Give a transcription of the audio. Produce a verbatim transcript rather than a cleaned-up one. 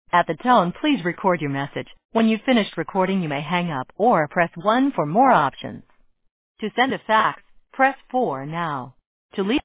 At the tone, please record your message. When you've finished recording, you may hang up or press one for more options. To send a fax, press four now. To leave